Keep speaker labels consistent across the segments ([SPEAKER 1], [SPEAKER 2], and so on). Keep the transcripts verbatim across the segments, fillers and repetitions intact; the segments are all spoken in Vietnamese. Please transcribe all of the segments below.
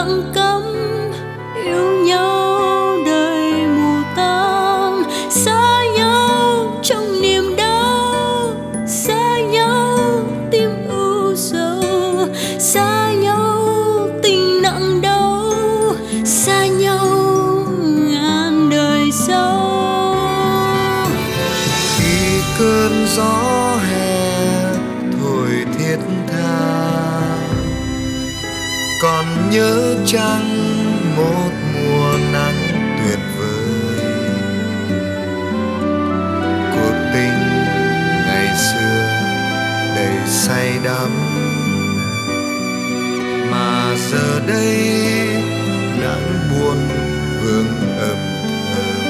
[SPEAKER 1] nặng cấm, yêu nhau đời mù tang, xa nhau trong niềm đau, xa nhau tim u sầu, xa nhau tình nặng đau, xa nhau ngàn đời sau.
[SPEAKER 2] Khi cơn gió hè thổi thiết tha, còn nhớ chăng một mùa nắng tuyệt vời, cuộc tình ngày xưa đầy say đắm, mà giờ đây nắng buồn vương ấm thầm.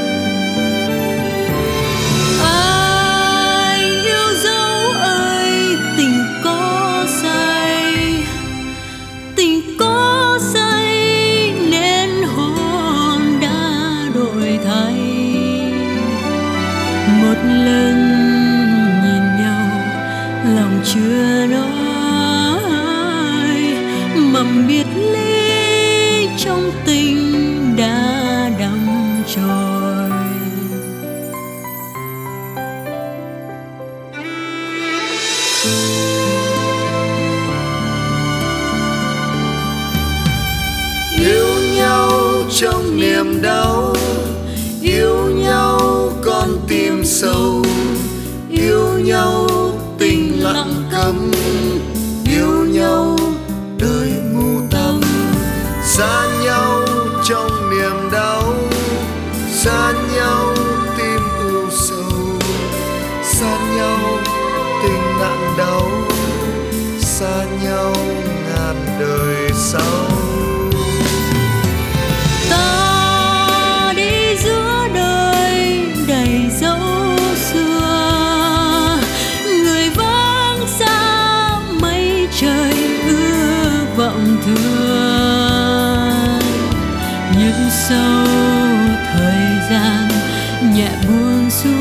[SPEAKER 1] Anh yêu dấu ơi tình có say, tình có say nên hồn đã đổi thay. Một lần nhìn nhau lòng chưa nói, mầm biệt ly trong tình đã đắm trôi.
[SPEAKER 2] Yêu nhau trong niềm đau, yêu nhau con tim sâu, yêu nhau tình lặng câm, yêu nhau đời mù tăm, xa nhau trong niềm đau, xa nhau tim u sầu, xa nhau tình nặng đau, xa nhau ngàn đời sau.
[SPEAKER 1] Ta đi giữa đời đầy dấu xưa, người vắng xa mây trời ưa vọng thương. Nhưng sau thời gian nhẹ buông xuống,